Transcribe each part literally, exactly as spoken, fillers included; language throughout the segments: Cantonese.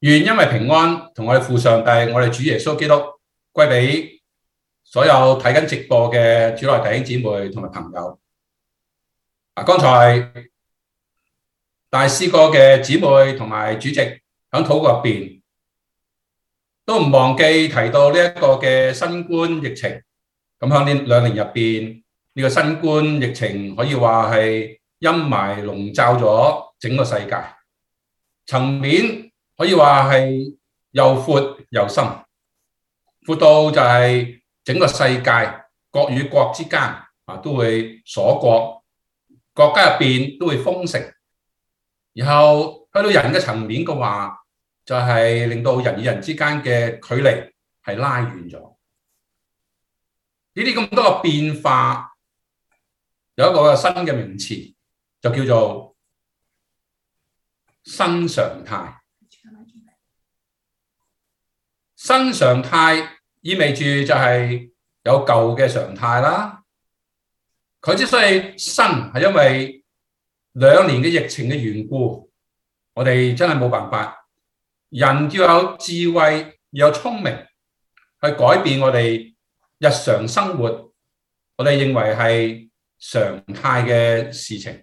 願因為平安同我哋父上帝，我哋主耶穌基督歸俾所有睇緊直播嘅主內弟兄姊妹同埋朋友。啊，剛才大師哥嘅姊妹同埋主席喺禱告入邊都唔忘記提到呢一個嘅新冠疫情。咁喺呢兩年入邊，呢個新冠疫情可以話係陰霾籠罩咗整個世界，層面可以話係又闊又深，闊到就係整個世界國與國之間啊都會鎖國，國家入邊都會封城，然後去到人嘅層面嘅話，就係令到人與人之間嘅距離係拉遠咗。呢啲咁多嘅變化，有一個新嘅名詞，就叫做新常態。新常態意味住就係有舊嘅常態啦。佢之所以新，係因為兩年嘅疫情嘅緣故，我哋真係冇辦法。人要有智慧，要有聰明，去改變我哋日常生活，我哋認為係常態嘅事情。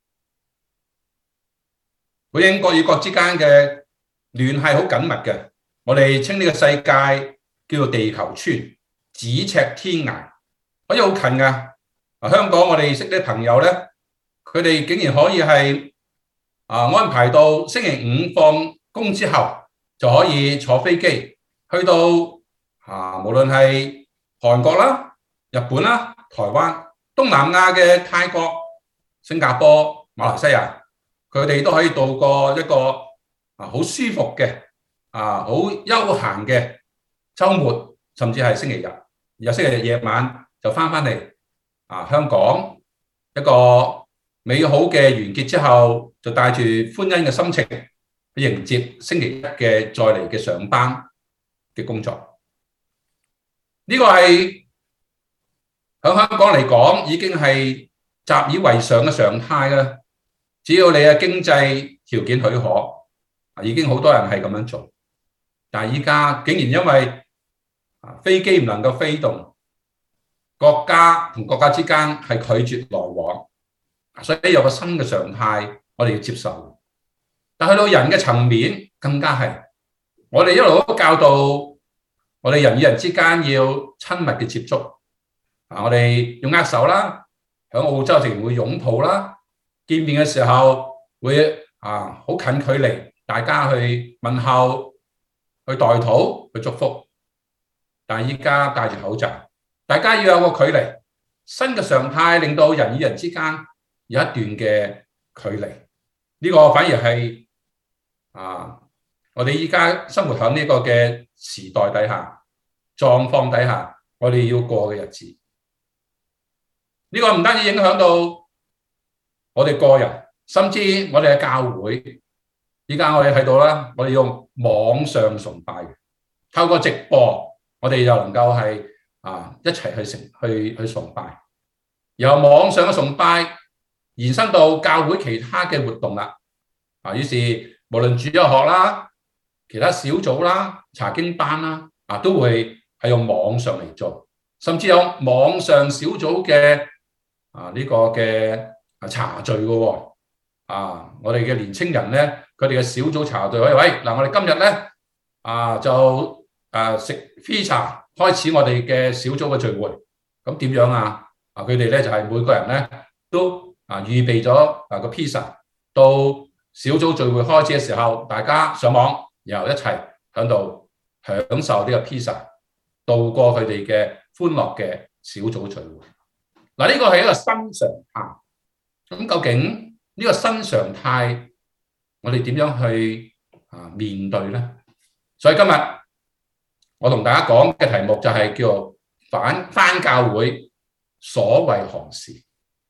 本應國與國之間嘅聯繫好緊密嘅，我哋稱呢個世界叫做地球村，咫尺天涯，可以好近噶。香港我哋識啲朋友咧，佢哋竟然可以係啊安排到星期五放工之後就可以坐飛機去到啊，無論係韓國啦、日本啦、台灣、東南亞嘅泰國、新加坡、馬來西亞，佢哋都可以度過一個啊好舒服嘅啊好休閒嘅週末，甚至係星期日。有星期日夜晚就翻返嚟啊香港，一個美好嘅完結之後，就帶住歡欣嘅心情去迎接星期一嘅再嚟嘅上班嘅工作。呢個係喺香港嚟講已經係習以為常嘅常態啦。只要你嘅經濟條件許可，已經好多人係咁樣做。但係依家竟然因為飛機唔能夠飛動，國家同國家之間係拒絕來往，所以有個新嘅常態，我哋要接受。但去到人嘅層面，更加係我哋一路都教導我哋人與人之間要親密嘅接觸。啊，我哋要握手啦，喺澳洲成日會擁抱啦，見面嘅時候會啊好近距離，大家去問候、去代禱、去祝福。但係依家戴住口罩，大家要有個距離。新嘅常態令到人與人之間有一段嘅距離，呢個反而係啊，我哋依家生活喺呢個嘅時代底下、狀況底下，我哋要過嘅日子。呢個唔單止影響到我哋個人，甚至我哋嘅教會。依家我哋睇到啦，我哋用網上崇拜，透過直播，我哋又能夠係啊一齊去成去去崇拜。由網上嘅崇拜延伸到教會其他嘅活動啦。啊，於是無論主日學啦、其他小組啦、查經班啦，啊都會係用網上嚟做，甚至有網上小組嘅啊呢個嘅茶聚嘅喎。啊，我哋嘅年青人咧，佢哋嘅小組茶聚，喂喂，嗱，我哋今日咧啊就啊食 pizza 開始我哋嘅小組嘅聚會。咁點樣啊？啊，佢哋咧就係每個人咧都啊預備咗啊個 pizza，到小組聚會開始嘅時候，大家上網，然後一齊喺度享受呢個 pizza，度過佢哋嘅歡樂嘅小組聚會。嗱，呢個係一個新常態。咁究竟呢個新常態，我哋點樣去啊面對呢？所以今日我同大家講嘅題目就係叫做返返教會，所為何事？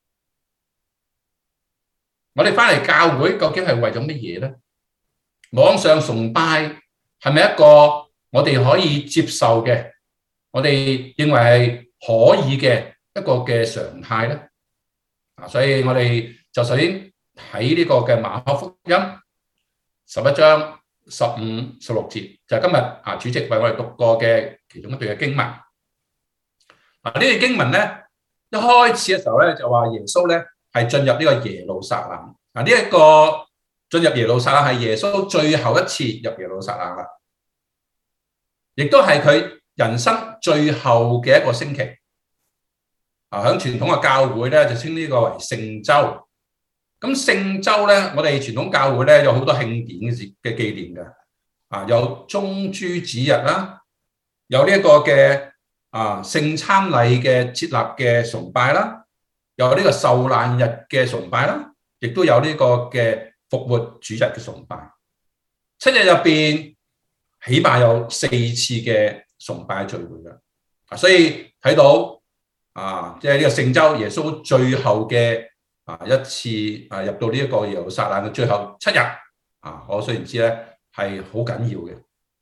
我哋返嚟教會究竟係為咗乜嘢呢？網上崇拜係咪一個我哋可以接受嘅，我哋認為係可以嘅一個嘅常態呢？啊，所以我哋就首先睇呢個嘅馬可福音十一章十五、十六節，就係今日啊主席為我哋讀過嘅其中一段嘅經文。嗱，呢段經文咧，一開始嘅時候咧就話耶穌咧係進入呢個耶路撒冷。嗱，呢一個進入耶路撒冷係耶穌最後一次入耶路撒冷啦，亦都係佢人生最後嘅一個星期。啊，喺傳統嘅教會咧就稱呢個為聖週。咁聖週咧，我哋傳統教會咧有好多慶典嘅嘅紀念嘅。啊，有棕樹節日啦，有呢一個嘅啊聖餐禮嘅設立嘅崇拜啦，有呢個受難日嘅崇拜啦，亦都有呢個嘅復活主日嘅崇拜。七日入邊起碼有四次嘅崇拜聚會嘅。啊，所以睇到啊，即係呢個聖週耶穌最後嘅啊一次啊入到呢一個耶路撒冷嘅最後七日啊，我雖然知咧係好緊要嘅，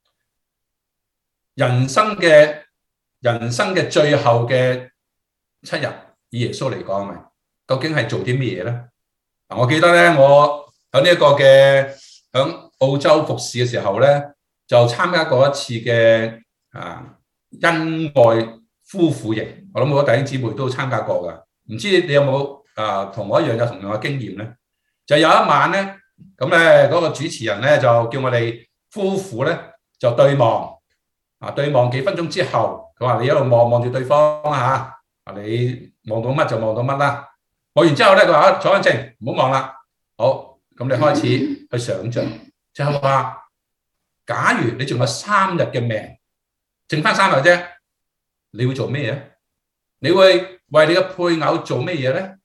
人生嘅人生嘅最後嘅七日，以耶穌嚟講，咪究竟係做啲咩嘢咧？嗱，我記得咧，我喺呢一個嘅喺澳洲服侍嘅時候咧，就參加過一次嘅啊恩愛夫婦營，我諗好多弟兄姊妹都參加過噶。唔知你有冇啊同我一樣有同樣嘅經驗咧？就有一晚咧，咁咧嗰個主持人咧就叫我哋夫婦咧就對望，啊對望幾分鐘之後，佢話你一路望望住對方啦嚇，啊你望到乜就望到乜啦。望完之後咧，佢話坐安靜，唔好望啦。好，咁你開始去想像，就係話，假如你仲有三日嘅命，剩翻三日啫，你會做咩嘢？你會為你嘅配偶做咩嘢咧？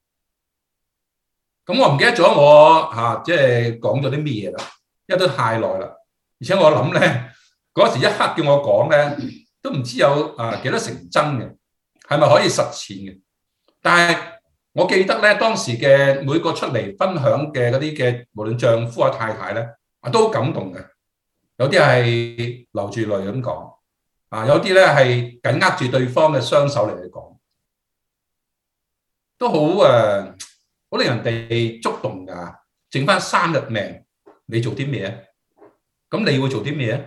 咁我唔記得咗我嚇，即係講咗啲咩嘢啦，因為都太耐啦。而且我諗咧，嗰時一刻叫我講咧，都唔知有啊幾多成真嘅，係咪可以實踐嘅？但係我記得咧，當時嘅每個出嚟分享嘅嗰啲嘅，無論丈夫啊太太咧，啊都好感動嘅。有啲係流住淚咁講，啊有啲咧係緊握住對方嘅雙手嚟去講，都好誒，好令人哋觸動㗎。剩翻三日命，你做啲咩啊？咁你會做啲咩啊？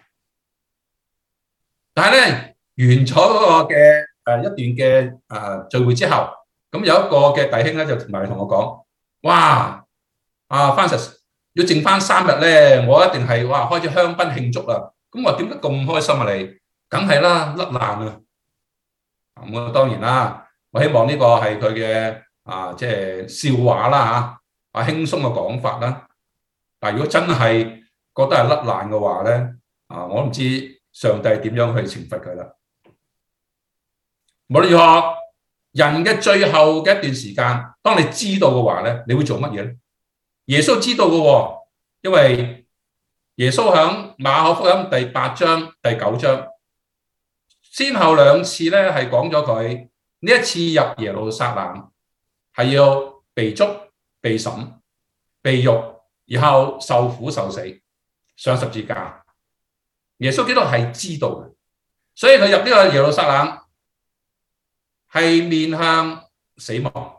但係咧，完咗嗰個嘅誒一段嘅誒聚會之後，咁有一個嘅弟兄咧就同埋同我講：哇！啊 Francis，要剩翻三日咧，我一定係哇開始香檳慶祝啦！咁我點解咁開心啊？你梗係啦，甩爛啊！咁啊當然啦，我希望呢個係佢嘅啊即係笑話啦嚇，啊輕鬆嘅講法啦。但係如果真係覺得係甩爛嘅話咧，啊我唔知上帝點樣去懲罰佢啦。無論如何，人嘅最後嘅一段時間，當你知道嘅話咧，你會做乜嘢咧？耶穌知道嘅喎，因為耶穌喺馬可福音第八章、第九章，先後兩次咧係講咗佢呢一次入耶路撒冷係要被捉、被審、被辱，然後受苦受死、上十字架。耶穌基督係知道嘅，所以佢入呢個耶路撒冷係面向死亡。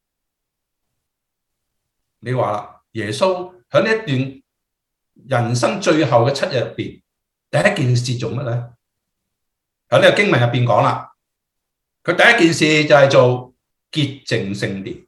你話啦，耶穌喺呢一段人生最後嘅七日入邊，第一件事做乜咧？喺呢個經文入邊講啦，佢第一件事就係做潔淨聖殿。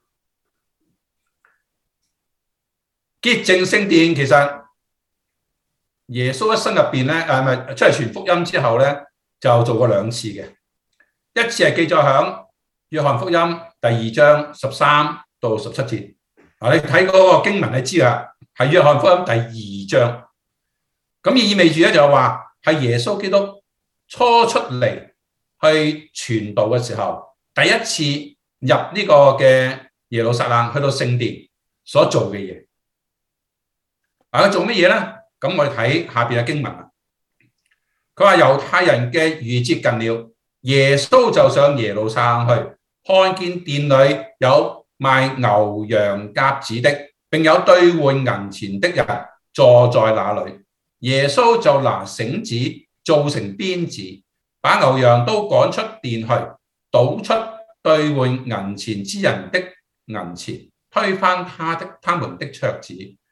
潔淨聖殿其實耶穌一生入邊咧，誒唔係出嚟傳福音之後咧，就做過兩次嘅。一次係記載響約翰福音第二章十三到十七節。嗱，你睇嗰個經文你知啦，係約翰福音第二章。咁意味住咧就係話係耶穌基督初出嚟去傳道嘅時候，第一次入呢個嘅耶路撒冷去到聖殿所做嘅嘢。啊，佢做乜嘢咧？咁我哋睇下邊嘅經文啦。佢話猶太人嘅逾節近了，耶穌就上耶路撒冷去，看見店裏有賣牛羊鴿子的，並有兌換銀錢的人坐在那裏。耶穌就拿繩子做成鞭子，把牛羊都趕出店去，倒出兌換銀錢之人的銀錢，推翻他的他們的桌子。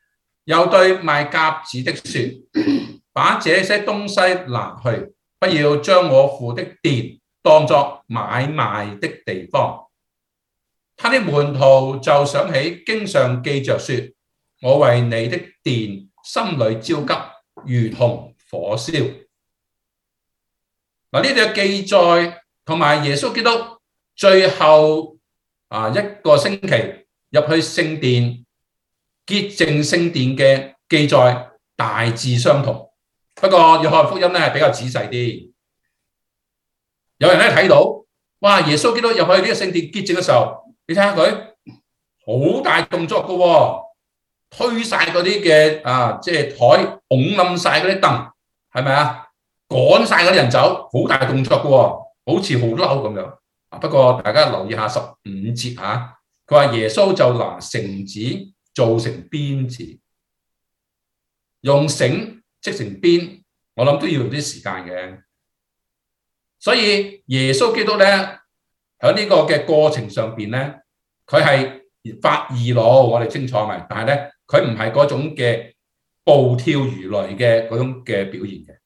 又對賣鴿子的說：把這些東西拿去，不要將我父的殿當作買賣的地方。他的門徒就想起經上記着說：我為你的殿心裏焦急，如同火燒。嗱，呢度嘅記載同埋耶穌基督最後啊一個星期入去聖殿潔淨聖殿嘅記載大致相同，不過約翰福音咧係比較仔細啲。有人咧睇到，哇！耶穌基督入去呢個聖殿潔淨嘅時候，你睇下佢好大動作嘅喎，推晒嗰啲嘅啊，即係台，拱冧晒嗰啲凳，係咪啊？趕晒嗰啲人走，好大動作嘅喎，好似好嬲咁樣。啊，不過大家留意下十五節嚇，佢話耶穌就拿繩子做成鞭子，用繩織成鞭，我諗都要用啲時間嘅。所以耶穌基督咧喺呢個嘅過程上邊咧，佢係發義怒，我哋清楚咪？但係咧，佢唔係嗰種嘅暴跳如雷嘅嗰種嘅表現嘅。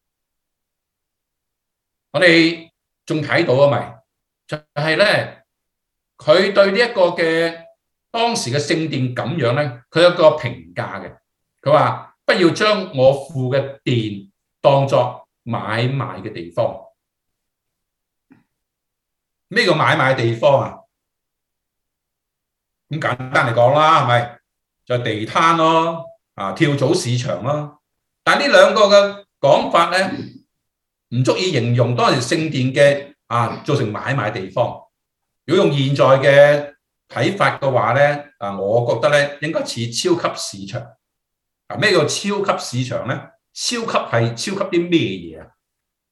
我哋仲睇到啊咪，就係咧，佢對呢一個嘅當時嘅聖殿咁樣咧，佢有一個評價嘅。佢話：不要將我父嘅殿當作買賣嘅地方。咩叫買賣地方啊？咁簡單嚟講啦，係咪就係地攤咯，啊跳蚤市場咯。但係呢兩個嘅講法咧，唔足以形容當時聖殿嘅啊做成買賣地方。如果用現在嘅睇法嘅話咧，啊我覺得咧應該似超級市場。啊咩叫超級市場咧？超級係超級啲咩嘢啊？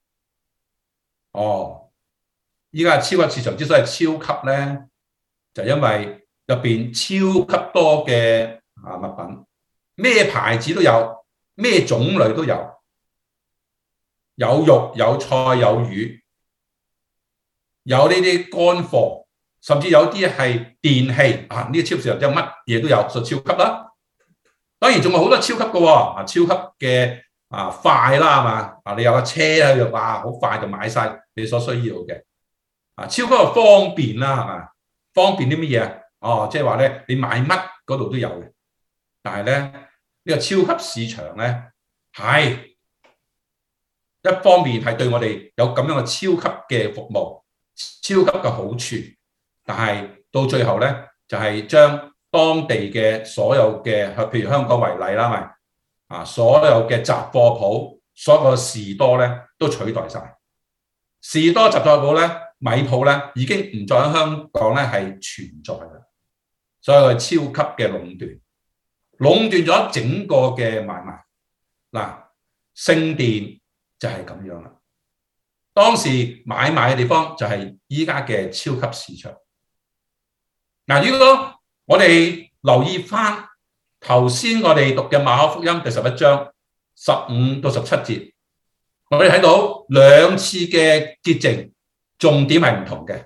哦，依家超級市場之所以超級咧，就因為入邊超級多嘅啊物品，咩牌子都有，咩種類都有。有肉有菜有魚，有呢啲乾貨，甚至有啲係電器啊！呢、這個超市就乜嘢都有，就超級啦。當然仲有好多超級嘅喎，啊超級嘅啊快啦係嘛？啊你有個車喺度，哇好快就買晒你所需要嘅。啊超級嘅方便啦係嘛？方便啲乜嘢啊？哦即係話咧，你買乜嗰度都有嘅。但係咧呢、這個超級市場咧係。一方面係對我哋有咁樣嘅超級嘅服務、超級嘅好處，但係到最後咧，就係將當地嘅所有嘅，譬如香港為例啦，咪啊，所有嘅雜貨鋪、所有嘅士多咧，都取代晒。士多、雜貨鋪咧、米鋪咧，已經唔再喺香港咧係存在啦。所以佢超級嘅壟斷，壟斷咗整個嘅買賣。嗱，聖殿就係咁樣啦。當時買賣嘅地方就係依家嘅超級市場。嗱，如果我哋留意翻頭先我哋讀嘅馬可福音第十一章十五到十七節，我哋睇到兩次嘅潔淨，重點係唔同嘅。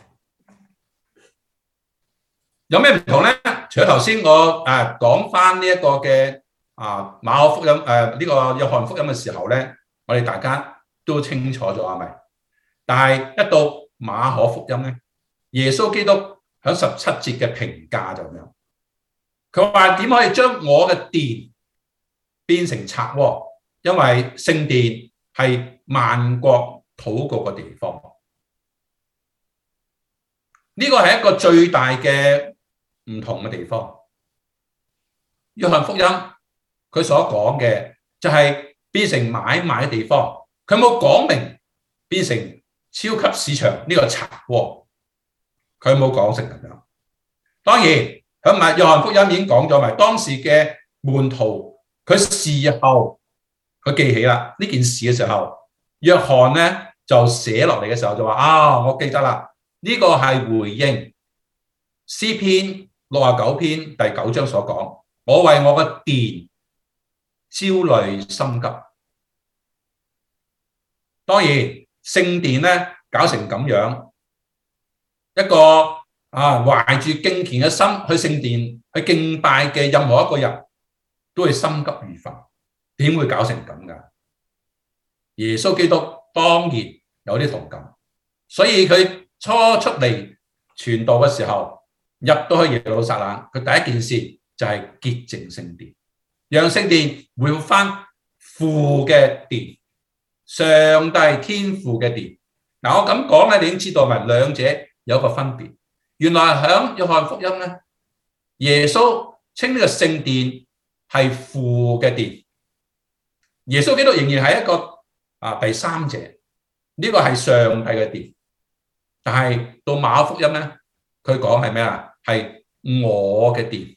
有咩唔同咧？除咗頭先我誒講翻呢一個嘅啊馬可福音誒呢、啊這個約翰福音嘅時候咧。我哋大家都清楚咗係咪？但係一到馬可福音咧，耶穌基督喺十七節嘅評價就咁樣，佢話點可以將我嘅殿變成賊窩？因為聖殿係萬國禱告嘅地方，呢個係一個最大嘅唔同嘅地方。約翰福音佢所講嘅就係變成買賣嘅地方，佢冇講明變成超級市場呢個賊窩，佢冇講成咁樣。當然喺埋約翰福音已經講咗，咪當時嘅門徒佢事後佢記起啦呢件事嘅時候，約翰咧就寫落嚟嘅時候就話啊，我記得啦，呢、這個係回應詩篇六十九篇第九章所講，我為我嘅殿焦慮心急。當然聖殿咧搞成咁樣，一個啊懷住敬虔嘅心去聖殿去敬拜嘅任何一個人， 都會心急如焚，點會搞成咁㗎？耶穌基督當然有啲同感，所以佢初出嚟傳道嘅時候，入到去耶路撒冷，佢第一件事就係潔淨聖殿，讓聖殿回復翻父嘅殿，上帝天父嘅殿。嗱，我咁講咧，你已經知道咪兩者有個分別。原來喺約翰福音咧，耶穌稱呢個聖殿係父嘅殿，耶穌基督仍然係一個啊第三者，呢個係上帝嘅殿。但係到馬可福音咧，佢講係咩啊？係我嘅殿。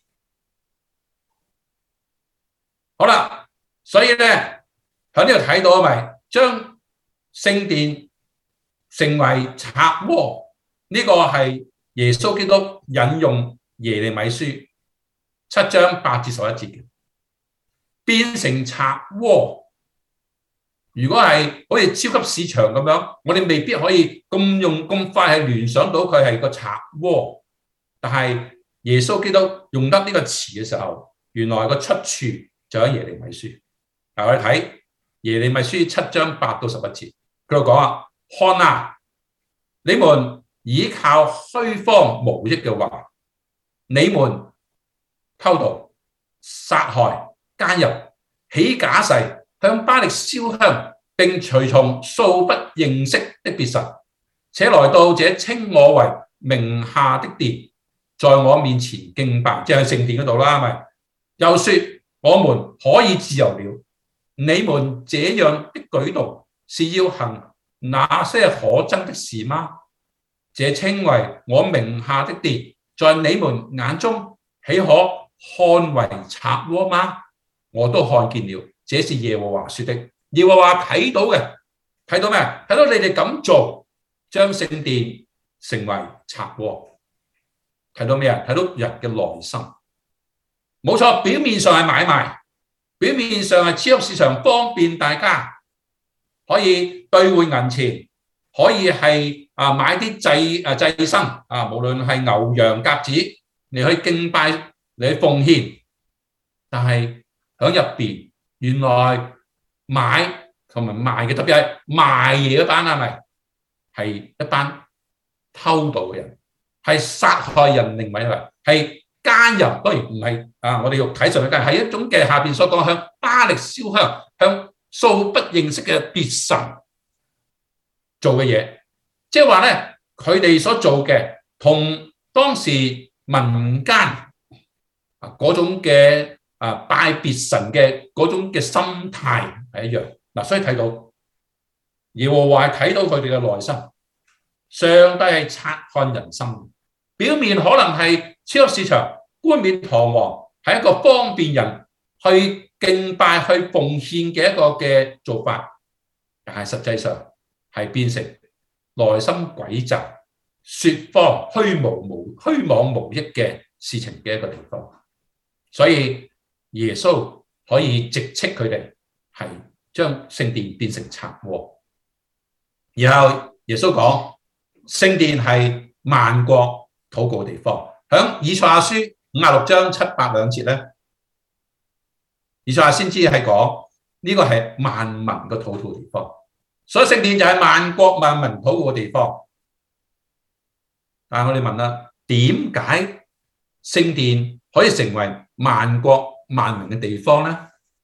好啦，所以咧喺呢度睇到咪將聖殿成為賊窩，呢個係耶穌基督引用耶利米書七章八至十一節嘅，變成賊窩。如果係好似超級市場咁樣，我哋未必可以咁用咁快係聯想到佢係個賊窩。但係耶穌基督用得呢個詞嘅時候，原來個出處就喺耶利米書。嗱，我哋睇耶利米書七章八到十一節，佢度講啊，看啊，你們倚靠虛謊無益嘅話，你們偷盜、殺害、奸淫、起假誓，向巴力燒香，並隨從素不認識的別神，且來到這稱我為名下的殿，在我面前敬拜，即係聖殿嗰度啦，咪又說我們可以自由了。你們這樣的舉動是要行那些可憎的事嗎？這稱為我名下的殿，在你們眼中豈可看為賊窩嗎？我都看見了，這是耶和華說的。耶和華睇到嘅，睇到咩？睇到你哋咁做，將聖殿成為賊窩。睇到咩啊？睇到人嘅內心。冇錯，表面上係買賣，表面上係超級市場，方便大家可以兌換銀錢，可以係啊買啲祭啊祭牲啊，無論係牛羊鴿子，你去敬拜，你去奉獻。但係喺入邊，原來買同埋賣嘅，特別係賣嘢嗰班係咪係一班偷盜嘅人，係殺害人靈魂嘅人，係奸淫。當然唔係啊，我哋肉體上嘅奸淫，係一種嘅下邊所講向巴力燒香，向素不認識嘅別神做嘅嘢，即係話咧，佢哋所做嘅同當時民間啊嗰種嘅啊拜別神嘅嗰種嘅心態係一樣嗱，所以睇到耶和華睇到佢哋嘅內心，上帝係察看人心，表面可能係超級市場冠冕堂皇，係一個方便人去敬拜去奉獻嘅一個嘅做法，但係實際上係變成內心詭詐、說謊、虛無無虛妄無益嘅事情嘅一個地方。所以耶穌可以直斥佢哋係將聖殿變成賊窩。然後耶穌講聖殿係萬國禱告的地方，響以賽亞書五十六章七八兩節咧，以賽亞先知係講呢個係萬民嘅禱告的地方，所以聖殿就係萬國萬民禱告嘅地方。但係我哋問啦，點解聖殿可以成為萬國萬民嘅地方咧？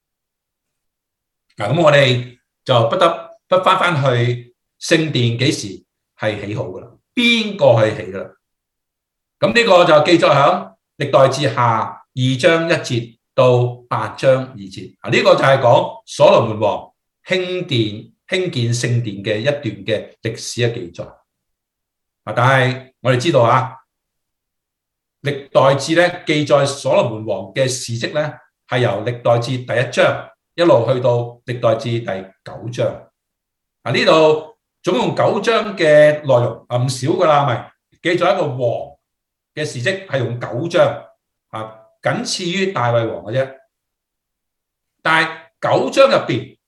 嗱，咁我哋就不得不翻翻去聖殿幾時係起好噶啦？邊個去起噶啦？咁呢個就記載喺歷代志下二章一節到八章二節。啊，呢個就係講所羅門王興建興建聖殿嘅一段嘅歷史嘅記載。啊，但係我哋知道啊，歷代志咧記載所羅門王嘅事蹟咧，係由歷代志第一章一路去到歷代志第九章。啊，呢度總共九章嘅內容啊，唔少噶啦，係咪？記載一個王嘅事蹟係用九章啊，僅次於大衛王嘅啫。但係九章入邊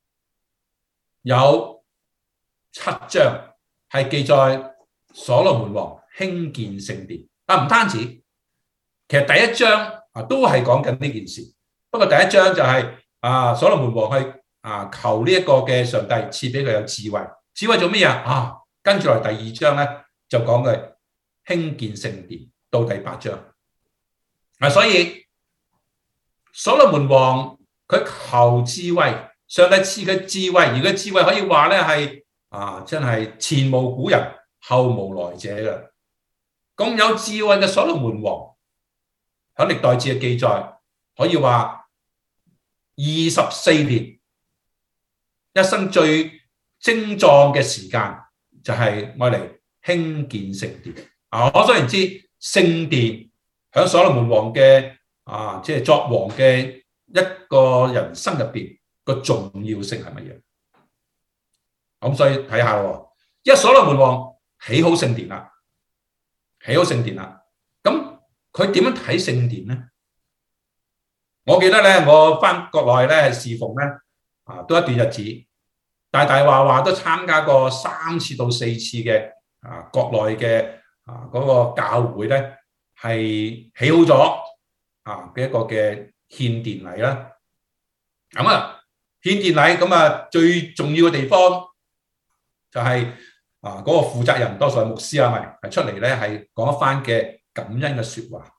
有七章係記載所羅門王興建聖殿啊，唔單止，其實第一章啊都係講緊呢件事。 不過第一章就係啊，所羅門王去啊求呢一個嘅上帝賜俾佢有智慧，智慧做咩啊？啊，跟住嚟第二章咧就講佢興建聖殿，到第八章啊，所以所羅門王佢求智慧，上帝賜佢智慧，而佢智慧可以話咧係啊，真係前無古人後無來者嘅。咁有智慧嘅所羅門王喺歷代志嘅記載，可以話二十四年，一生最精壯嘅時間就係愛嚟興建聖殿。啊，可想而知聖殿喺所羅門王嘅啊，即係作王嘅一個人生入邊個重要性係乜嘢？咁所以睇下喎，因為所羅門王起好聖殿啦，起好聖殿啦，咁佢點樣睇聖殿咧？我記得咧，我翻國內咧係侍奉咧，啊，都一段日子，大大話話都參加過三次到四次嘅啊，國內嘅啊嗰個教會咧係起好咗啊嘅一個嘅獻殿禮啦。咁啊，獻殿禮咁啊，最重要嘅地方就係啊嗰個負責人，多數係牧師啊，咪係出嚟咧係講一番嘅感恩嘅説話。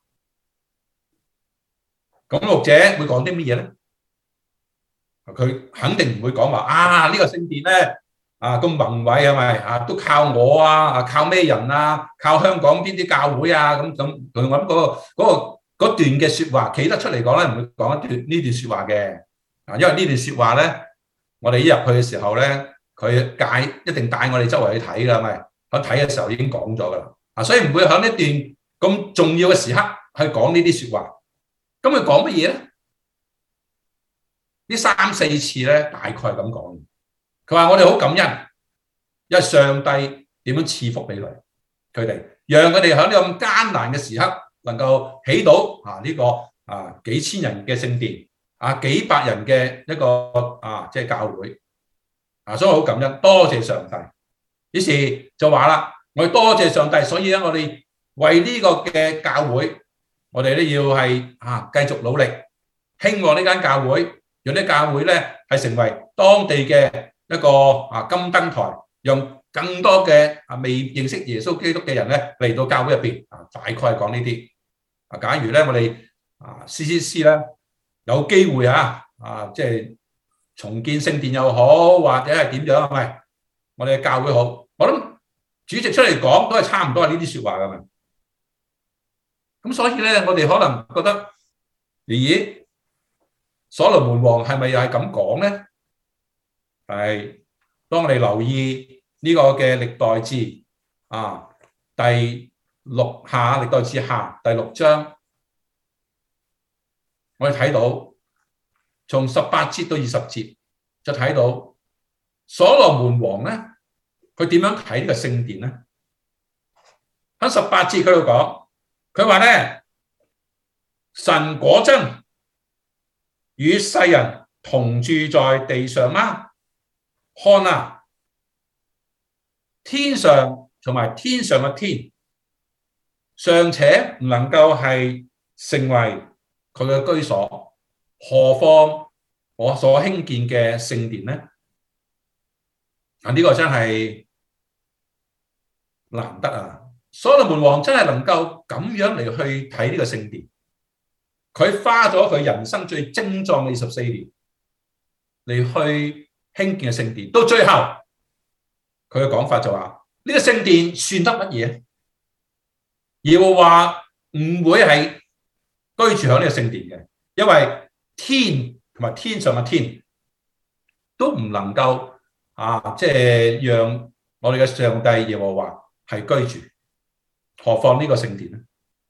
咁牧者會講啲乜嘢咧？佢肯定唔會講話啊！呢個聖殿咧啊咁宏偉係咪啊？都靠我啊！啊靠咩人啊？靠香港邊啲教會啊？咁咁佢諗嗰個嗰個嗰段嘅説話企得出嚟講咧，唔會講一段呢段説話嘅啊，因為呢段説話咧，我哋一入去嘅時候咧，佢帶一定帶我哋周圍去睇㗎，係咪？喺睇嘅時候已經講咗㗎啦啊，所以唔會喺呢段咁重要嘅時刻去講呢啲説話。咁佢講乜嘢咧？呢三四次咧，大概係咁講。佢話：我哋好感恩，因為上帝點樣賜福俾佢佢哋，讓佢哋喺呢個咁艱難嘅時刻，能夠起到啊呢個啊幾千人嘅聖殿，啊幾百人嘅一個啊即係教會啊，所以好感恩，多謝上帝。於是就話啦：我哋多謝上帝，所以咧我哋為呢個嘅教會。我哋咧要係啊繼續努力興旺呢間教會，讓啲教會咧係成為當地嘅一個啊金燈台，讓更多嘅啊未認識耶穌基督嘅人咧嚟到教會入邊啊，大概係講呢啲啊。假如咧我哋啊 C C C 咧有機會啊啊即係重建聖殿又好，或者係點樣係咪？我哋嘅教會好，我諗主席出嚟講都係差唔多係呢啲説話㗎嘛。咁所以咧，我哋可能覺得，咦，所羅門王係咪又係咁講咧？係，當我哋留意呢個嘅歷代志啊，第六下歷代志下第六章，我哋睇到從十八節到二十節，就睇到所羅門王咧，佢點樣睇呢個聖殿咧？喺十八節佢度講。佢話咧，神果真與世人同住在地上嗎？看啊，天上同埋天上嘅天，尚且唔能夠係成為佢嘅居所，何況我所興建嘅聖殿呢？啊，呢個真係難得啊！所羅門王真係能夠咁樣嚟去睇呢個聖殿，佢花咗佢人生最精壯嘅二十四年嚟去興建嘅聖殿，到最後佢嘅講法就話：呢個聖殿算得乜嘢？耶和華唔會係居住喺呢個聖殿嘅，因為天同埋天上嘅天都唔能夠啊，即係讓我哋嘅上帝耶和華係居住。何況呢個聖殿咧？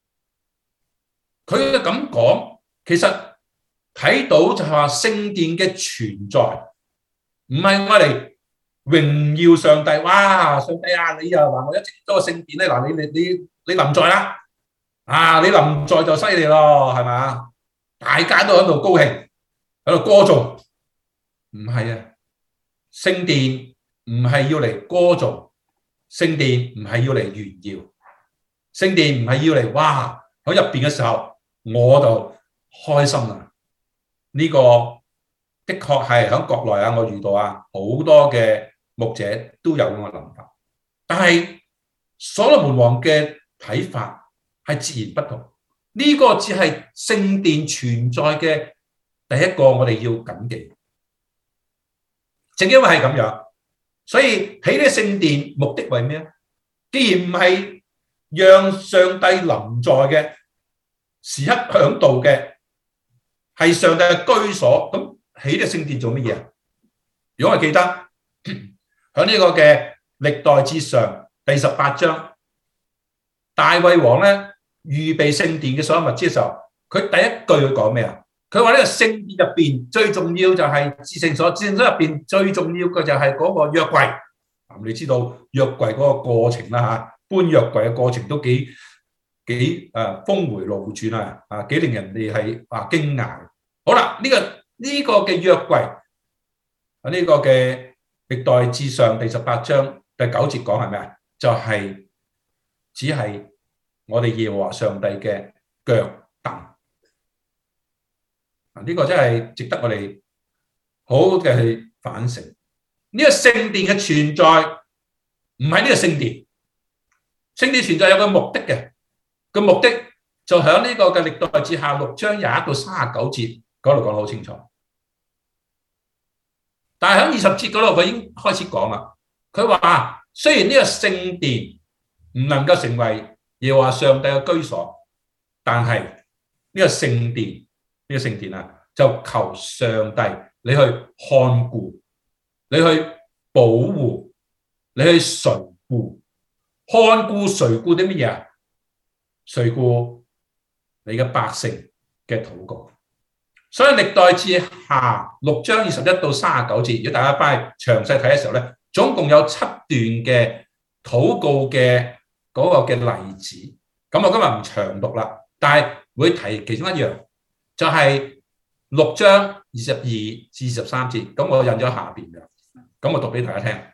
佢嘅咁講，其實睇到就係話聖殿嘅存在，唔係我哋榮耀上帝。哇！上帝啊，你又話我一直多個聖殿咧，嗱你你你你臨在啦，啊你臨在就犀利咯，係咪啊？大家都喺度高興，喺度歌頌。唔係啊，聖殿唔係要嚟歌頌，聖殿唔係要嚟炫耀。聖殿唔係要嚟，哇！喺入邊嘅時候我就開心啦， 呢個的確係喺國內啊，我遇到啊好多嘅牧者都有咁嘅諗法，但係所羅門王嘅睇法係截然不同。呢個只係聖殿存在嘅第一個我哋要謹記。正因為係咁樣，所以起呢個聖殿目的為咩？既然唔係讓上帝臨在嘅時刻響度嘅，係上帝嘅居所，咁起呢個聖殿做乜嘢？如果我記得喺呢個嘅歷代志上第十八章，大衛王咧預備聖殿嘅所有物資嘅時候，佢第一句佢講咩啊？佢話呢個聖殿入邊最重要就係至聖所，至聖所入邊最重要嘅就係嗰個約櫃。你知道約櫃嗰個過程啦嚇，搬約櫃嘅過程都幾幾誒峰迴路轉啊，啊幾令人哋係啊驚訝。好啦，呢個呢個嘅約櫃啊，呢個嘅歷代志上第十八章第九節講係咩啊？就係只係我哋耶和華上帝嘅腳凳。啊，呢個真係值得我哋好好嘅去反省。呢個聖殿嘅存在唔係呢個聖殿，聖殿存在有個目的嘅，個目的就喺呢個嘅歷代志下六章廿一到三十九節嗰度講得好清楚。但係喺二十節嗰度佢已經開始講啦，佢話雖然呢個聖殿唔能夠成為耶和華上帝嘅居所，但係呢個聖殿呢個聖殿啊，就求上帝你去看顧。你去保護，你去垂顧，看顧垂顧啲乜嘢啊？垂顧你嘅百姓嘅禱告。所以歷代志下六章二十一到三十九節，如果大家翻去詳細睇嘅時候咧，總共有七段嘅禱告嘅嗰個嘅例子。咁我今日唔長讀啦，但係會提其中一樣，就係六章二十二至二十三節。咁我印咗下邊嘅。咁我讀俾大家聽。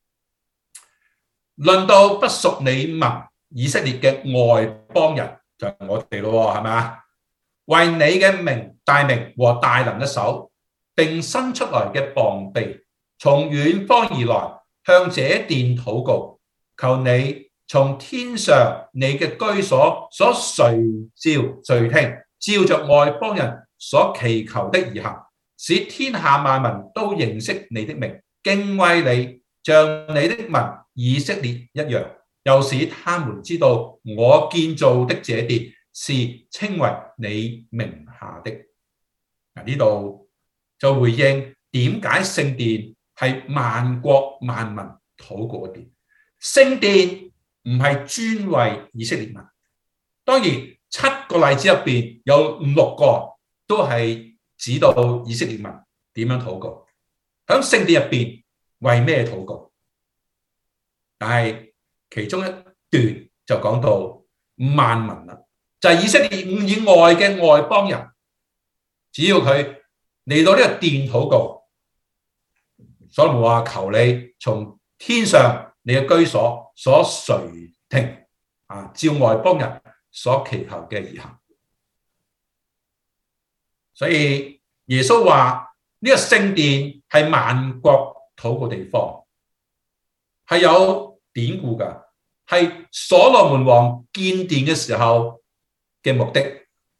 論到不屬你民以色列嘅外邦人，就係我哋咯，係咪啊？為你嘅名大名和大能嘅手，並伸出來嘅膀臂，從遠方而來，向這殿禱告，求你從天上你嘅居所所垂照垂聽，照着外邦人所祈求的而行，使天下萬民都認識你的名，敬畏你，像你的民以色列一樣，又使他們知道我建造的這殿是稱為你名下的。嗱，呢度就回應點解聖殿係萬國萬民禱告嘅殿。聖殿唔係專為以色列民，當然七個例子入邊有五六個都係指到以色列民點樣禱告。喺聖殿入邊為咩禱告？但係其中一段就講到萬民啦，就係以色列以外嘅外邦人，只要佢嚟到呢個殿禱告，所羅門話求你從天上你嘅居所所垂聽啊，照外邦人所祈求嘅而行。所以耶穌話呢個聖殿係萬國禱告地方，係有典故㗎，係所羅門王建殿嘅時候嘅目的。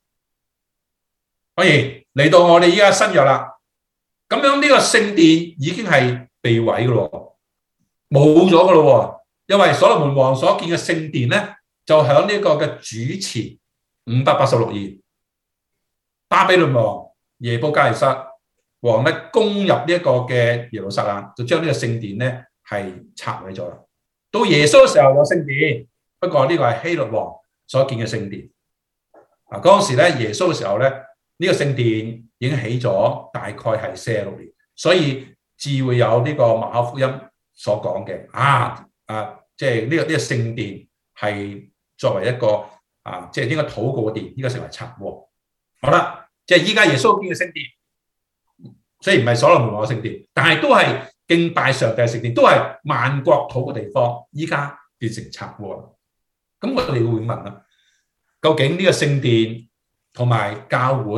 當然嚟到我哋依家新約啦，咁樣呢個聖殿已經係被毀㗎咯，冇咗㗎咯，因為所羅門王所建嘅聖殿咧，就喺呢個嘅主前五百八十六年，巴比倫王耶布加利撒王咧攻入呢一個嘅耶路撒冷，就將呢個聖殿咧係拆毀咗啦。到耶穌嘅時候有聖殿，不過呢個係希律王所建嘅聖殿。啊，嗰陣時咧耶穌嘅時候咧，呢個聖殿已經起咗大概係四十六年，所以至會有呢個馬可福音所講嘅啊啊，即係呢個呢個聖殿係作為一個啊，即係應該禱告嘅殿，應該成為賊窩。好啦，即係依家耶穌建嘅聖殿。雖然唔係所羅門王嘅聖殿，但係都係敬拜上帝嘅聖殿，都係萬國禱告嘅地方。依家變成賊窩啦。咁我哋會問啦，究竟呢個聖殿同埋教會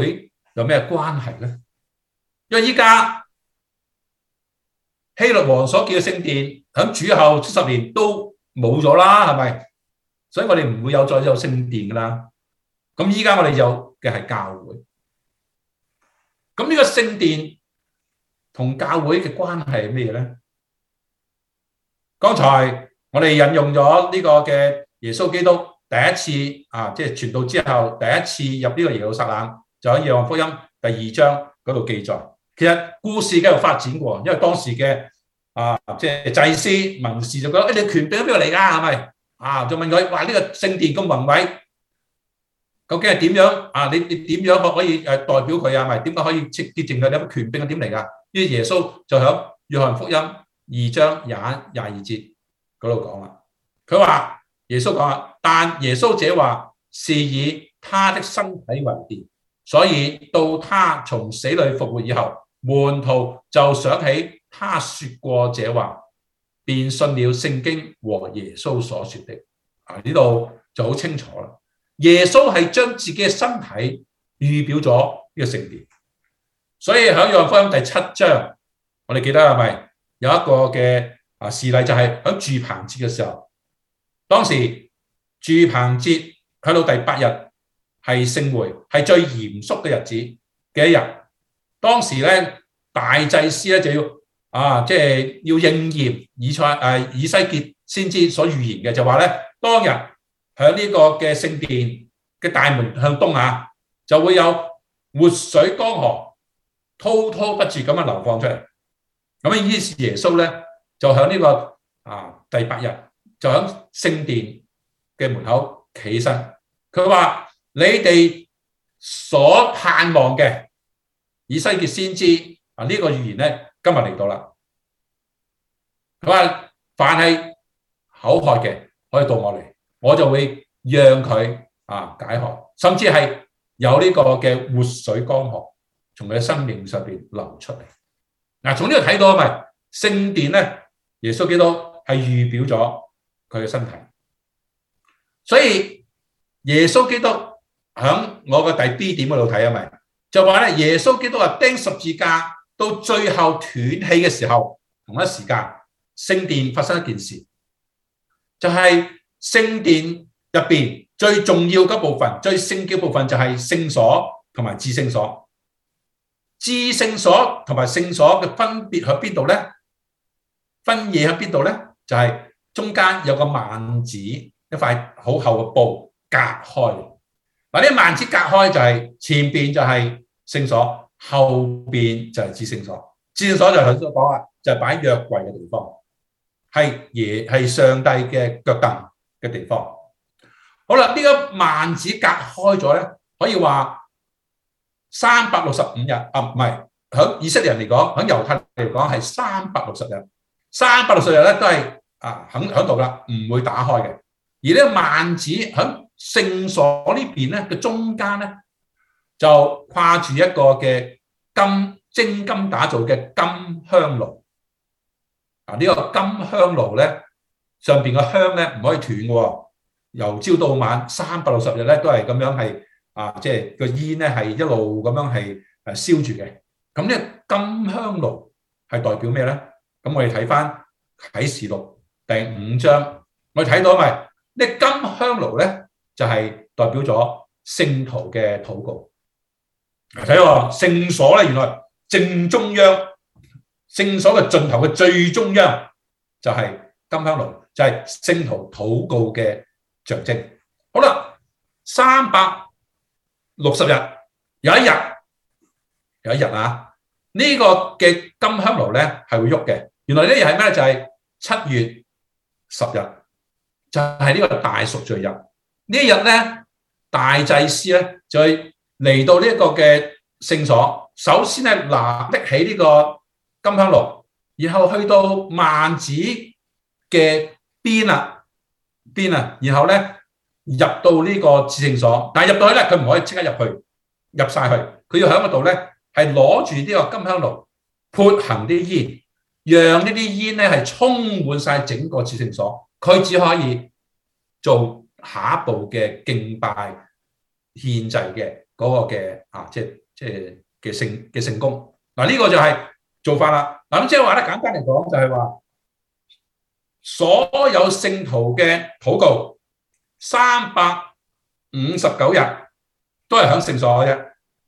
有咩關係咧？因為依家希律王所建嘅聖殿喺主後七十年都冇咗啦，係咪？所以我哋唔會有再有聖殿噶啦。咁依家我哋有嘅係教會。咁呢個聖殿同教會嘅關係係咩咧？剛才我哋引用咗呢個嘅耶穌基督第一次啊，即係傳道之後第一次入呢個耶路撒冷，就喺約翰福音第二章嗰度記載。其實故事繼續發展過，因為當時嘅啊，即係祭司文士就覺得，誒，你權柄喺邊度嚟㗎？係咪啊？就問佢，哇！呢個聖殿咁宏偉，究竟係點樣啊？你你點樣可可以誒代表佢啊？係咪點解可以直接證佢？你有權柄係點嚟㗎？於是耶穌就喺約翰福音二章廿廿二節嗰度講啦。佢話耶穌講話，但耶穌這話是以他的身體為殿，所以到他從死裏復活以後，門徒就想起他說過這話，便信了聖經和耶穌所說的。啊，呢度就好清楚啦。耶穌係將自己嘅身體預表咗呢個聖殿，所以喺約翰福音第七章，我哋記得係咪有一個嘅啊事例，就係喺住棚節嘅時候，當時住棚節去到第八日係聖會，係最嚴肅嘅日子嘅一日。當時咧大祭司咧就要啊，即係要應驗以賽誒以西結先知所預言嘅，就話咧當日喺呢個嘅聖殿嘅大門向東啊，就會有活水江河滔滔不絕咁樣流放出嚟。咁於是耶穌咧就喺呢個啊第八日就喺聖殿嘅門口企起身，佢話：你哋所盼望嘅以西結先知啊，呢個預言咧今日嚟到啦。佢話：凡係口渴嘅可以到我嚟，我就會讓佢啊解渴，甚至係有呢個嘅活水江河從佢嘅生命上邊流出嚟。嗱，從呢度睇到咪聖殿咧，耶穌基督係預表咗佢嘅身體，所以耶穌基督喺我嘅第 B 點嗰度睇啊咪，就話咧耶穌基督話釘十字架到最後斷氣嘅時候，同一時間聖殿發生一件事，就係聖殿入邊最重要嘅部分、最聖潔部分就係聖所同埋至聖所。至聖所同埋聖所嘅分別喺邊度咧？分野喺邊度咧？就係、是、中間有個幔子，一塊好厚嘅布隔開。嗱，呢個幔子隔開就係前邊就係聖所，後邊就係至聖所。至聖所就頭先所講啦，就係擺約櫃嘅地方，係耶係上帝嘅腳凳嘅地方。好啦，呢、這個幔子隔開咗咧，可以話三百六十五日啊，唔係喺以色列人嚟講，喺猶太嚟講係三百六十日，三百六十日咧都係啊喺喺度啦，唔會打開嘅。而呢個幔子喺聖所呢邊咧嘅中間咧，就跨住一個嘅金精金打造嘅金香爐。啊，呢個金香爐咧上邊嘅香咧唔可以斷嘅，由朝到晚三百六十日咧都係咁樣係。啊，即係個煙咧係一路咁樣係誒燒住嘅。咁呢個金香爐係代表咩咧？咁我哋睇翻啟示錄第五章，我哋睇到咪呢金香爐咧就係代表咗聖徒嘅禱告。睇喎，聖所咧原來正中央，聖所嘅盡頭嘅最中央就係金香爐，就係聖徒禱告嘅象徵。好啦，三百六十日有一日，有一日啊，呢、這個嘅金香爐咧係會喐嘅。原來呢日係咩咧？就係、是、七月十日，就係、是、呢個大贖罪日。呢一日咧，大祭司咧就嚟到呢一個嘅聖所，首先係拿拎起呢個金香爐，然後去到幔子嘅邊啊邊啊，然後咧。入到呢個至聖所，但係入到去咧，佢唔可以即刻入去，入晒去，佢要喺嗰度咧，係攞住呢個金香爐，潑行啲煙，讓呢啲煙咧係充滿晒整個至聖所，佢只可以做下一步嘅敬拜獻祭嘅嗰個嘅啊，即係即係嘅成嘅成功。嗱，呢個就係做法啦。嗱，咁即係話咧，簡單嚟講就係話，所有聖徒嘅禱告三百五十九日都係響聖所嘅啫。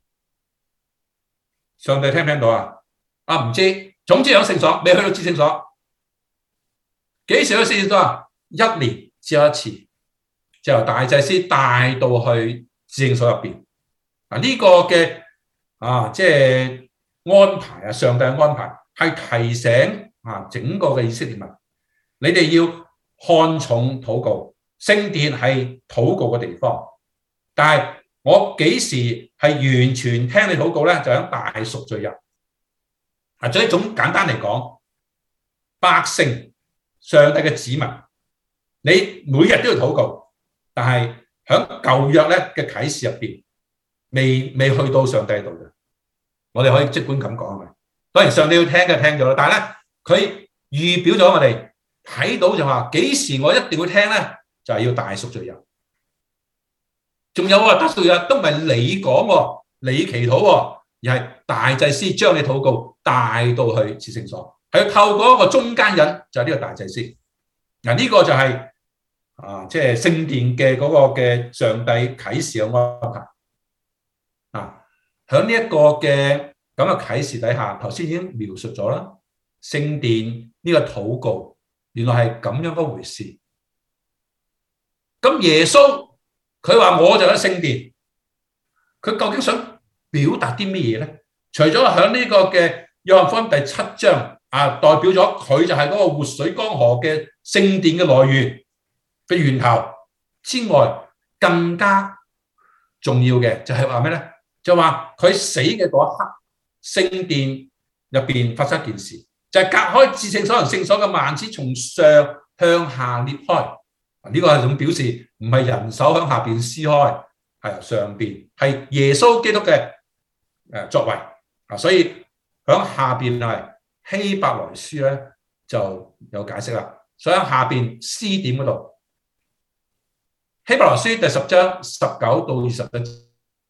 上帝聽唔聽到啊？啊，唔知，總之響聖所，未去到至聖所。幾時去至聖所啊？一年只有一次，就由大祭司帶到去至聖所入邊。嗱，呢個嘅啊，即係安排啊，上帝嘅安排係提醒啊整個嘅以色列民，你哋要看重禱告，聖殿係禱告嘅地方。但係我幾時係完全聽你禱告咧？就喺大贖罪日。啊，仲有一種簡單嚟講，百姓上帝嘅子民，你每日都要禱告，但係喺舊約咧嘅啟示入邊，未未去到上帝度嘅。我哋可以即管咁講係咪？當然上帝要聽嘅聽咗啦，但係咧佢預表咗我哋睇到就話幾時我一定會聽咧，就係要大贖罪日。仲有啊，大贖罪日都唔係你講喎，你祈禱喎，而係大祭司將你禱告帶到去至聖所，係要透過一個中間人，就係呢個大祭司。嗱，呢個就係啊，即係聖殿嘅嗰個嘅上帝啟示嘅安排。啊，喺呢一個嘅咁嘅啟示底下，頭先已經描述咗啦，聖殿呢個禱告原來係咁樣一回事。咁耶穌佢話我就喺聖殿，佢究竟想表達啲乜嘢咧？除咗喺呢個嘅約翰福音第七章啊，代表咗佢就係嗰個活水江河嘅聖殿嘅來源嘅源頭之外，更加重要嘅就係話咩咧？就話佢死嘅嗰一刻，聖殿入邊發生一件事，就係、是、隔開至聖所同聖所嘅幔子從上向下裂開。呢個係一種表示，唔係人手向下邊撕開，係由上邊，係耶穌基督嘅誒作為啊。所以響下邊係希伯來書咧就有解釋啦。所以喺下邊 C 點嗰度，希伯來書第十章十九到二十一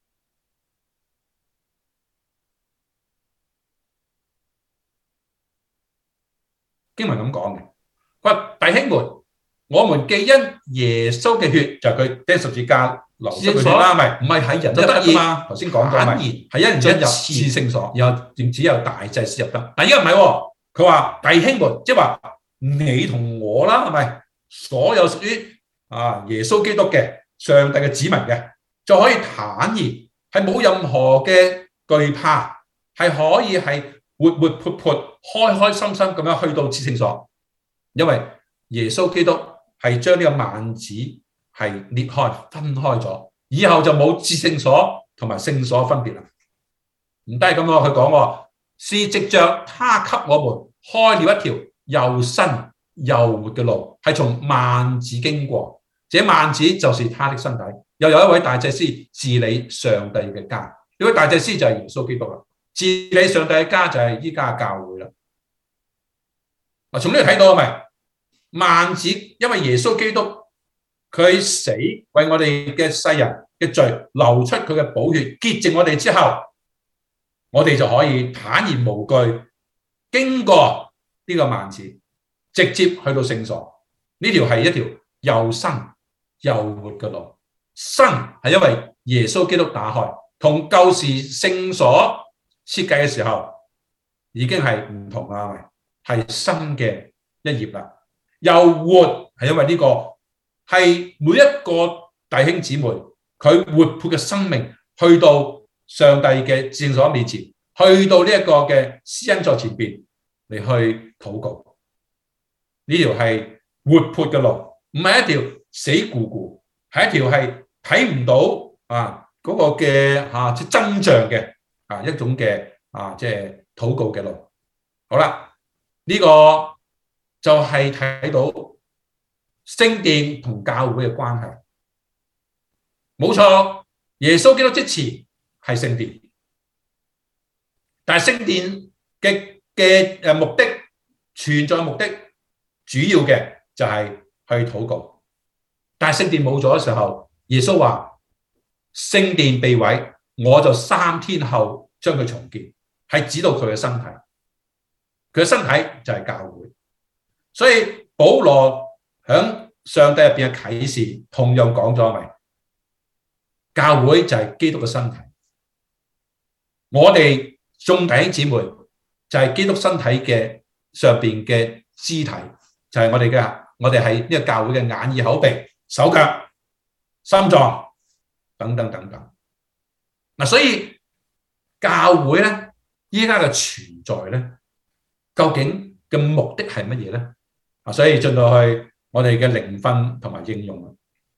經文咁講嘅，佢話弟兄們，我們既因耶穌嘅血，就係佢釘十字架流出嘅血啦，咪唔係喺人就得㗎嘛？頭先講咗咪，係一人進入至聖所，然後淨只有大祭司入得。但係依家唔係喎，佢話弟兄們，即係話你同我啦，係咪？所有屬於啊耶穌基督嘅上帝嘅子民嘅，就可以坦然，係冇任何嘅懼怕，係可以係活活潑潑、開開心心咁樣去到至聖所，因為耶穌基督係將呢個幔子係裂開、分開咗，以後就冇至聖所同埋聖所分別啦。唔單係咁喎，佢講喎，是藉着他給我們開了一條又新又活嘅路，係從幔子經過，這幔子就是他的身體。又有一位大祭司治理上帝嘅家，呢位大祭司就係耶穌基督啦。治理上帝嘅家就係依家嘅教會啦。嗱，從呢度睇到係咪？幔子因為耶穌基督佢死為我哋嘅世人嘅罪流出佢嘅寶血潔淨我哋之後，我哋就可以坦然無懼經過呢個幔子，直接去到聖所。呢條係一條又新又活嘅路。新係因為耶穌基督打開，同舊時聖所設計嘅時候已經係唔同啦，係新嘅一頁啦。又活係因為呢個係每一個弟兄姊妹佢活潑嘅生命去到上帝嘅聖所面前，去到呢一個嘅施恩座前邊嚟去禱告。呢條係活潑嘅路，唔係一條死咕咕，係一條係睇唔到啊嗰個嘅啊即係真相嘅啊一種嘅啊即係禱告嘅路。好啦，呢個就係睇到聖殿同教會嘅關係。冇錯，耶穌基督即時係聖殿，但係聖殿嘅嘅誒目的存在目的主要嘅就係去禱告。但係聖殿冇咗嘅時候，耶穌話聖殿被毀， 我就三天後將佢重建，係指到佢嘅身體，佢嘅身體就係教會。所以保羅喺上帝入邊嘅啟示同樣講咗咪，教會就係基督嘅身體，我哋眾弟兄姊妹就係基督身體嘅上邊嘅肢體，就係、是、我哋嘅，我哋係呢個教會嘅眼耳口鼻手腳心臟等等等等。嗱，所以教會咧依家嘅存在咧，究竟嘅目的係乜嘢咧？啊，所以進到去我哋嘅靈訓同埋應用。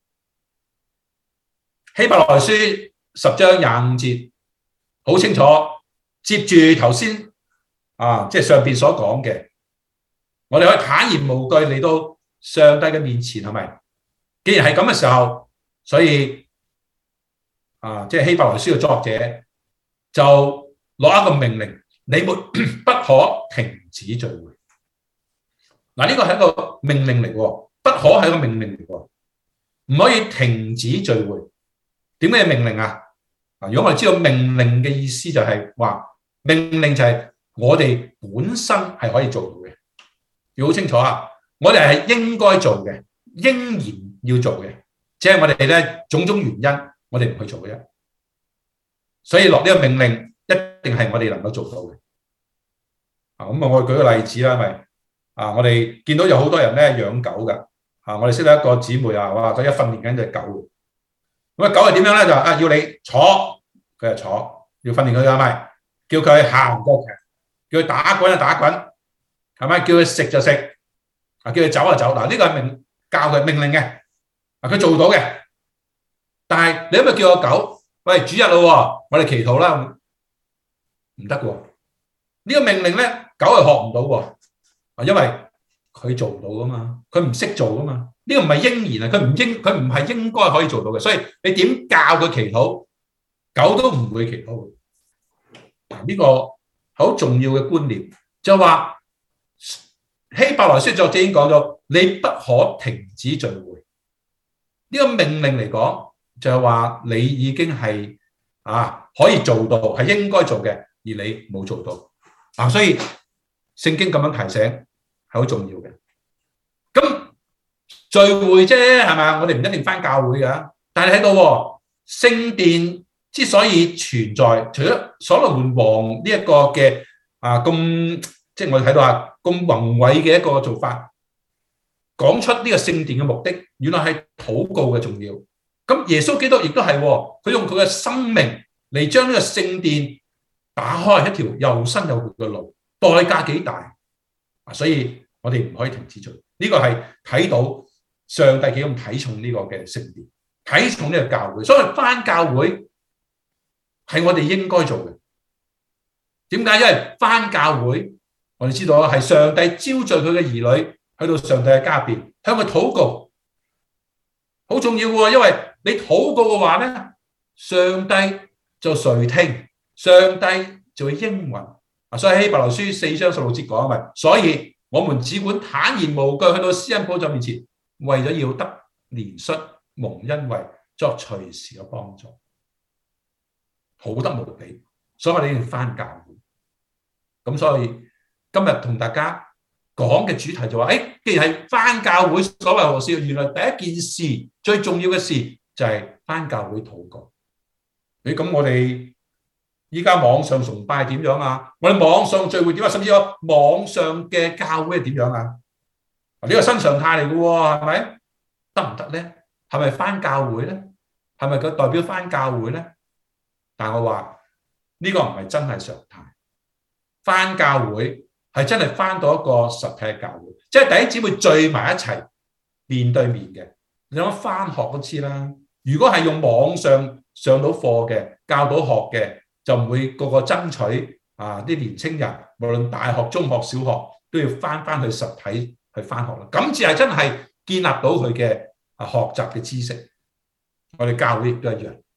希伯來書十章廿五節好清楚，接住頭先啊，即係上邊所講嘅，我哋可以坦然無懼嚟到上帝嘅面前，係咪？既然係咁嘅時候，所以啊，即係希伯來書嘅作者就落一個命令，你們不可停止聚會。嗱，呢個係一個命令嚟喎，不可係一個命令嚟喎，唔可以停止聚會。點解命令啊？如果我哋知道命令嘅意思就係話，命令就係我哋本身係可以做到嘅，要好清楚啊！我哋係應該做嘅，應然要做嘅，即係我哋咧種種原因，我哋唔去做嘅啫。所以落呢個命令，一定係我哋能夠做到嘅。啊，咁啊，我舉個例子啦，咪啊，我哋見到有好多人咧養狗噶，啊，我哋識得一個姊妹啊，哇，佢一訓練緊隻狗。咁啊，狗係點樣咧？就啊，要你坐，佢就坐，要訓練佢係咪？叫佢行就行，叫佢打滾就打滾，係咪？叫佢食就食，啊，叫佢走就走。嗱，呢個係命教佢命令嘅，啊，佢做到嘅。但係你係咪叫個狗？喂，主日咯，我哋祈禱啦，唔得嘅。呢個命令咧，狗係學唔到喎，啊，因為佢做唔到噶嘛，佢唔識做噶嘛。呢個唔係應然啊，佢唔應，佢唔係應該可以做到嘅，所以你點教佢祈禱，狗都唔會祈禱。呢個好重要嘅觀念，就話希伯來書作者已經講咗，你不可停止聚會。呢個命令嚟講，就係話你已經係啊可以做到，係應該做嘅，而你冇做到啊，所以聖經咁樣提醒係好重要嘅。咁聚會啫，係咪？我哋唔一定返教會㗎，但係睇到聖殿之所以存在，除咗所羅門王呢一個嘅啊咁，即係我哋睇到啊咁宏偉嘅一個做法，講出呢個聖殿嘅目的，原來係禱告嘅重要。咁耶穌基督亦都係，佢用佢嘅生命嚟將呢個聖殿打開一條又新又活嘅路，代價幾大啊！所以我哋唔可以停止做，呢個係睇到上帝幾咁睇重呢個嘅聖殿，睇重呢個教會，所以返教會係我哋應該做嘅。點解？因為返教會，我哋知道係上帝招聚佢嘅兒女去到上帝嘅家邊，向佢禱告，好重要喎。因為你禱告嘅話咧，上帝就垂聽，上帝就會應允。啊，所以希伯來書四章十六節講咪，所以我們只管坦然無懼去到施恩寶座面前，為咗要得憐恤、蒙恩惠、作隨時嘅幫助，好得無比。所以我哋要返教會。咁所以今日同大家講嘅主題就話，誒，既然係返教會，所謂何事？原來第一件事最重要嘅事就係返教會禱告。誒，咁我哋依家網上崇拜點樣啊？我哋網上聚會點啊？甚至有網上嘅教會係點樣啊？呢個新常態嚟嘅喎，係咪？得唔得咧？係咪返教會咧？係咪佢代表返教會咧？但係我話呢個唔係真係常態。返教會係真係返到一個實體嘅教會，即係弟兄姊妹聚埋一齊面對面嘅。你諗返學都知啦。如果係用網上上到課嘅、教到學嘅，就唔會個個爭取啊啲年青人，無論大學、中學、小學都要返返去實體去返學啦。咁至係真係建立到佢嘅啊學習嘅知識。我哋教會亦都一樣。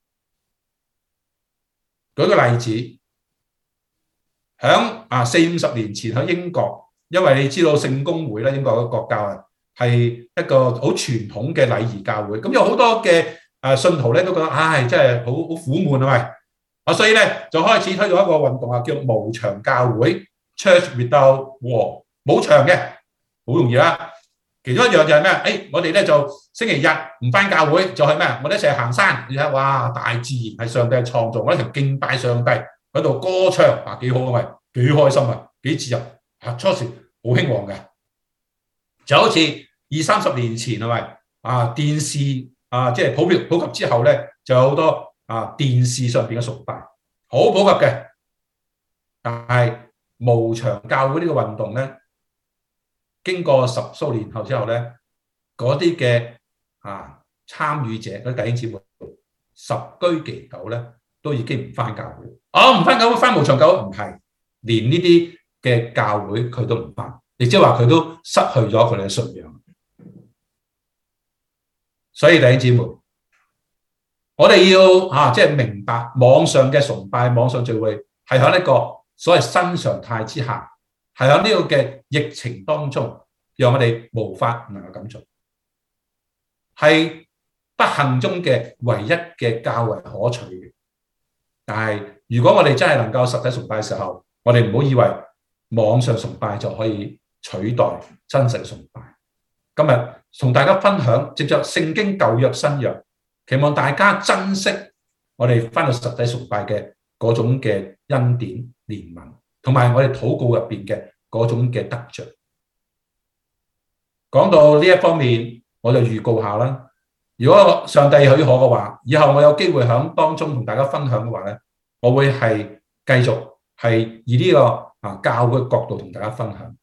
舉個例子。響啊四五十年前喺英國，因為你知道聖公會咧，英國嘅國教啊係一個好傳統嘅禮儀教會，咁有好多嘅誒信徒咧都覺得，唉，真係好好苦悶啊，咪啊，所以咧就開始推動一個運動啊，叫無牆教會 （Church Without Wall），冇牆嘅，好容易啦。其中一樣就係咩？誒，我哋咧就星期日唔翻教會，就係咩？我哋一齊行山，你睇哇，大自然係上帝嘅創造，我哋一齊敬拜上帝，喺度歌唱啊，幾好啊咪，幾開心啊，幾自由啊，初時好興旺嘅，就好似二三十年前係咪啊？電視啊，即係普及普及之後咧，就有好多啊電視上邊嘅崇拜，好普及嘅。但係無牆教會呢個運動咧，經過十數年後之後咧，嗰啲嘅啊參與者嗰啲弟兄姊妹十居其九咧，都已經唔翻教會。哦，唔翻教會，翻無牆教會唔係，連呢啲嘅教會佢都唔翻，亦即係話佢都失去咗佢哋嘅信仰。所以弟兄姊妹，我哋要啊即係明白網上嘅崇拜、網上聚會係喺呢個所謂新常態之下。係喺呢個嘅疫情當中，讓我哋無法唔能夠咁做，係不幸中嘅唯一嘅較為可取嘅。但係如果我哋真係能夠實體崇拜嘅時候，我哋唔好以為網上崇拜就可以取代真實崇拜。今日同大家分享，藉着聖經舊約新約，期望大家珍惜我哋翻到實體崇拜嘅嗰種嘅恩典憐憫。同埋我哋禱告入邊嘅嗰種嘅得着。講到呢一方面，我就預告下啦。如果上帝許可嘅話，以後我有機會喺當中同大家分享嘅話咧，我會係繼續係以呢個啊教會角度同大家分享。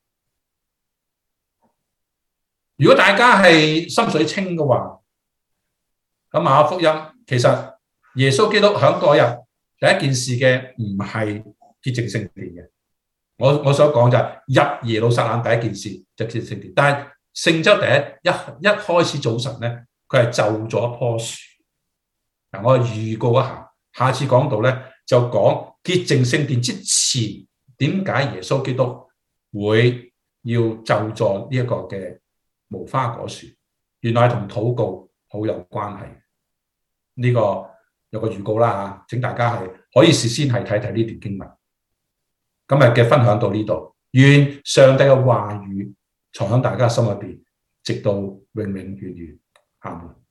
如果大家係心水清嘅話，咁馬可福音其實耶穌基督喺嗰日第一件事嘅唔係潔淨聖殿嘅。我我所講就係入耶路撒冷第一件事就潔淨聖殿，但係聖週第一一一開始早晨咧，佢係就咗一棵樹。嗱，我預告一下，下次講到咧就講潔淨聖殿之前，點解耶穌基督會要就助呢一個嘅無花果樹？原來係同禱告好有關係。呢、這個有個預告啦嚇，請大家係可以事先係睇睇呢段經文。今日嘅分享到呢度，願上帝嘅話語藏喺大家心入邊，直到永永遠遠。阿門。